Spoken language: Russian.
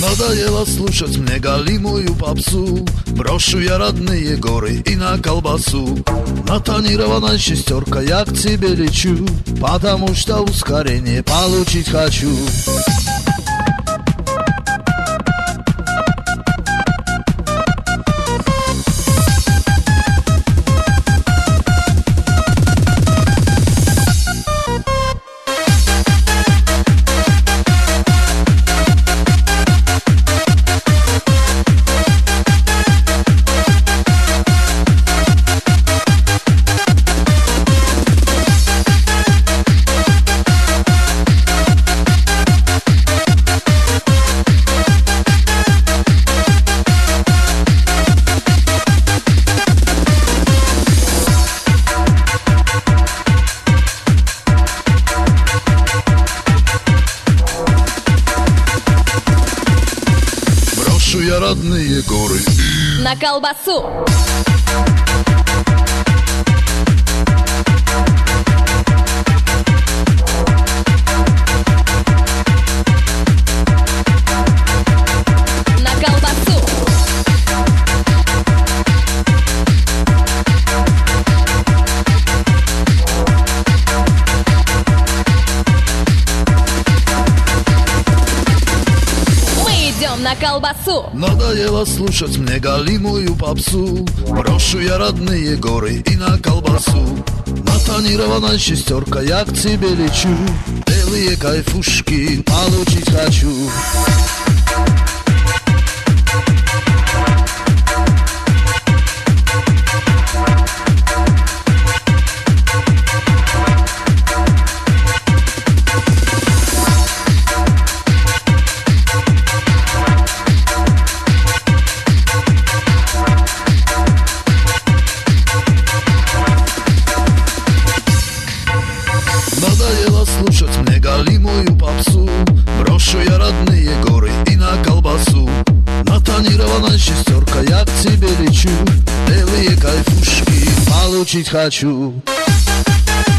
Надоело слушать мне галимую попсу. Брошу я родные горы и на колбасу. На тонированной шестерка я к тебе лечу, потому что ускорение получить хочу. Я родные горы на колбасу. На колбасу. На колбасу. Надоело слушать мне галимую попсу. Брошу я родные горы и на колбасу. На тонированной шестерка я к тебе лечу, белые кайфушки получить хочу. Надоело слушать мне галимую попсу. Брошу я родные горы и на колбасу. На тонированной шестерка я к тебе лечу, белые кайфушки получить хочу.